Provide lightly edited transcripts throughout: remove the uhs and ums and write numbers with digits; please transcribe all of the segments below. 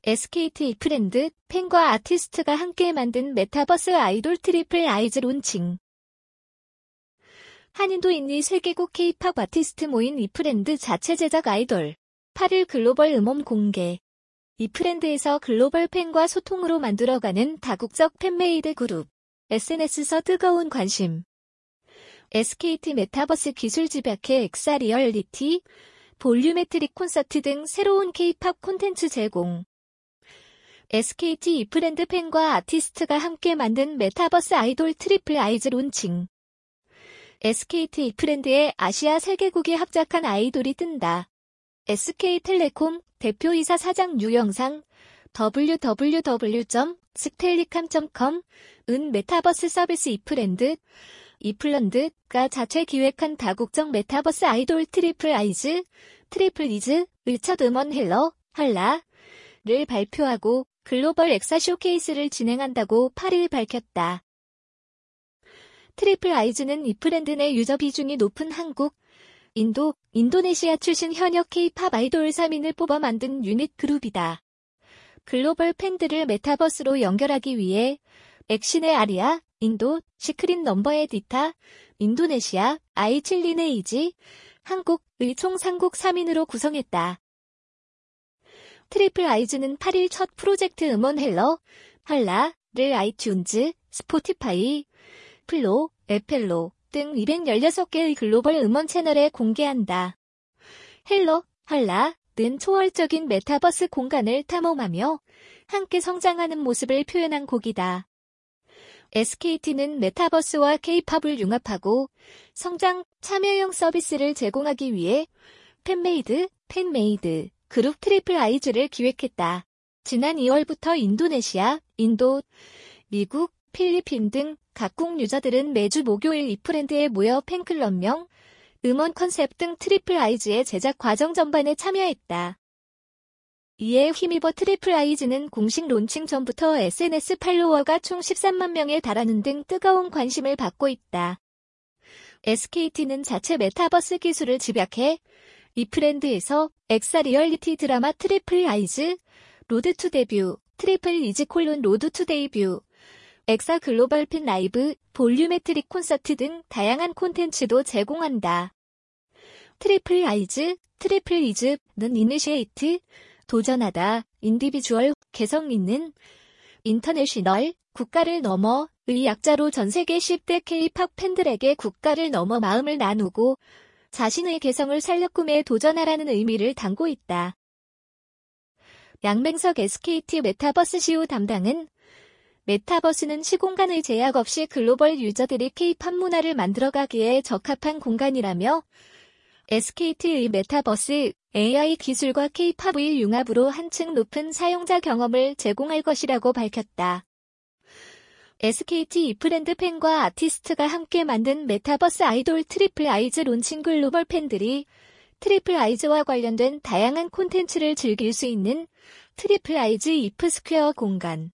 SKT 이프랜드 팬과 아티스트가 함께 만든 메타버스 아이돌 트리플 아이즈 론칭. 한인도 인니 세계국 K-팝 아티스트 모인 이프랜드 자체 제작 아이돌 8일 글로벌 음원 공개. 이프랜드에서 글로벌 팬과 소통으로 만들어가는 다국적 팬메이드 그룹. SNS에서 뜨거운 관심. SKT 메타버스 기술 집약해 엑사 리얼리티, 볼류메트릭 콘서트 등 새로운 K-팝 콘텐츠 제공. SKT 이프랜드 팬과 아티스트가 함께 만든 메타버스 아이돌 트리플 아이즈 론칭. SKT 이프랜드의 아시아 3개국이 합작한 아이돌이 뜬다. SK텔레콤 대표이사 사장 유영상 www.스텔리캄.com 은 메타버스 서비스 이플랜드가 자체 기획한 다국적 메타버스 아이돌 트리플 이즈의 첫 음원 할라를 발표하고 글로벌 엑사 쇼케이스를 진행한다고 8일 밝혔다. 트리플 아이즈는 이프랜드 내 유저 비중이 높은 한국, 인도네시아 출신 현역 K-팝 아이돌 3인을 뽑아 만든 유닛 그룹이다. 글로벌 팬들을 메타버스로 연결하기 위해 엑신의 아리아, 시크릿 넘버의 디타, 인도네시아, 아이칠린의 이지, 한국의 총 3국 3인으로 구성했다. 트리플 아이즈는 8일 첫 프로젝트 음원 할라를 아이튠즈, 스포티파이, 플로, 에펠로 등 216개의 글로벌 음원 채널에 공개한다. 할라는 초월적인 메타버스 공간을 탐험하며 함께 성장하는 모습을 표현한 곡이다. SKT는 메타버스와 K-팝을 융합하고 성장 참여형 서비스를 제공하기 위해 팬메이드 그룹 트리플 아이즈를 기획했다. 지난 2월부터 인도네시아, 미국, 필리핀 등 각국 유저들은 매주 목요일 이프랜드에 모여 팬클럽명, 음원 컨셉 등 트리플 아이즈의 제작 과정 전반에 참여했다. 이에 힘입어 트리플 아이즈는 공식 론칭 전부터 SNS 팔로워가 총 13만 명에 달하는 등 뜨거운 관심을 받고 있다. SKT는 자체 메타버스 기술을 집약해 이프랜드에서 엑사 리얼리티 드라마 트리플 아이즈, 로드 투 데뷔, 트리플 이즈 로드 투 데뷔, 엑사 글로벌 팬 라이브, 볼류메트릭 콘서트 등 다양한 콘텐츠도 제공한다. 트리플 이즈는 이니시에이트, 도전하다, 인디비주얼, 개성 있는, 인터내셔널, 국가를 넘어의 약자로 전 세계 10대 K-팝 팬들에게 국가를 넘어 마음을 나누고 자신의 개성을 살려 꿈에 도전하라는 의미를 담고 있다. 양맹석 SKT 메타버스 CEO 담당은 메타버스는 시공간의 제약 없이 글로벌 유저들이 K-팝 문화를 만들어가기에 적합한 공간이라며 SKT의 메타버스 AI 기술과 K-팝의 융합으로 한층 높은 사용자 경험을 제공할 것이라고 밝혔다. SKT 이프랜드 팬과 아티스트가 함께 만든 메타버스 아이돌 트리플 아이즈 론칭 글로벌 팬들이 트리플 아이즈와 관련된 다양한 콘텐츠를 즐길 수 있는 트리플 아이즈 이프스퀘어 공간.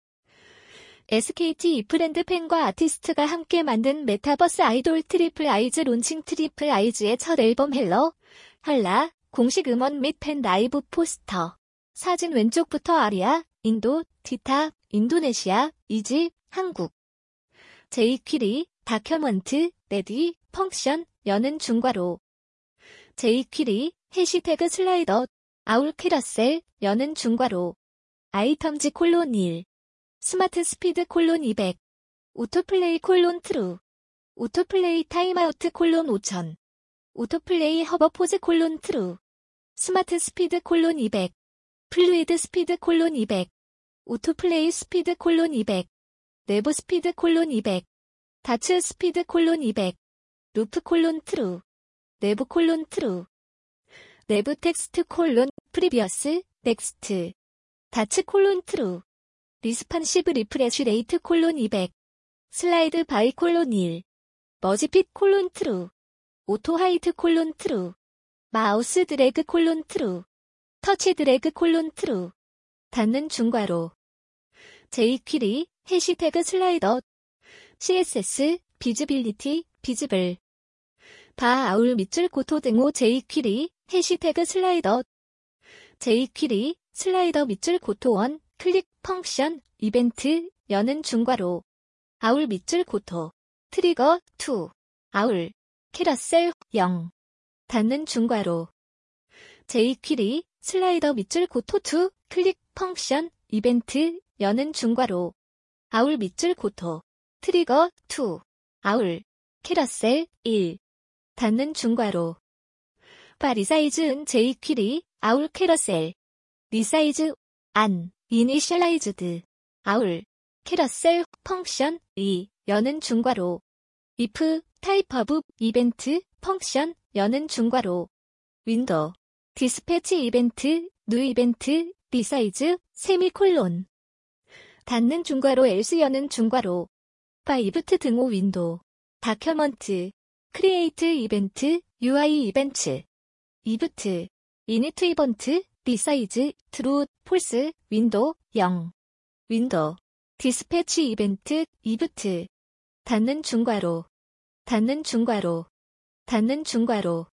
SKT 이프랜드 팬과 아티스트가 함께 만든 메타버스 아이돌 트리플 아이즈 론칭 트리플 아이즈의 첫 앨범 할라, 공식 음원 및 팬 라이브 포스터. 사진 왼쪽부터 아리아, 디타, 인도네시아, 이지, 한국. 제이퀴리, 다큐먼트, 레디, 펑션, 여는 중괄호. 제이퀴리, 해시태그 슬라이더, 아울 캐러셀, 여는 중괄호. 아이텀즈 (1) 스마트 스피드 (200) 오토플레이 (트루) 오토플레이 타임아우트 (5000) 오토플레이 허버포즈 (트루) 스마트 스피드 (200) 플루이드 스피드 (200) 오토플레이 스피드 (200) 내부 스피드 (200) 다츠 스피드 (200) 루프 (트루) 내부 (트루) 내부 텍스트 프리비어스 넥스트 다츠 (트루) 리스판시브 리프레쉬 레이트 (200) 슬라이드 바이 (1) 머지핏 (트루) 오토 하이트 (트루) 마우스 드래그 (트루) 터치 드래그 (트루) 닫는 중괄호 제이퀴리 해시태그 슬라이더 CSS 비즈빌리티 비즈블 바 아울 밑줄 고토 등호 제이퀴리 해시태그 슬라이더 제이퀴리 슬라이더 밑줄 고토1 클릭 펑션 이벤트 여는 중괄호 아울 밑줄 고토 트리거 2 아울 캐러셀 0 닫는 중괄호 jQuery 슬라이더 밑줄 고토 2 클릭 펑션 이벤트 여는 중괄호 아울 밑줄 고토 트리거 2 아울 캐러셀 1 닫는 중괄호 리사이즈은 jQuery 아울 캐러셀 리사이즈 안 이니셜라이즈드 아울 캐러셀 펑션 2 여는 중괄호 if 타입 오브 이벤트 펑션 여는 중괄호 윈도우 디스패치 이벤트 뉴 이벤트 리사이즈 세미콜론 닫는 중괄호 else 여는 중괄호 이브트 등호 윈도우 다큐먼트 크리에이트 이벤트 UI 이벤트 이브트 이니트 이벤트 리사이즈 트루 폴스 윈도우 0 윈도우 디스패치 이벤트 이브트 닫는 중괄호 닫는 중괄호 닫는 중괄호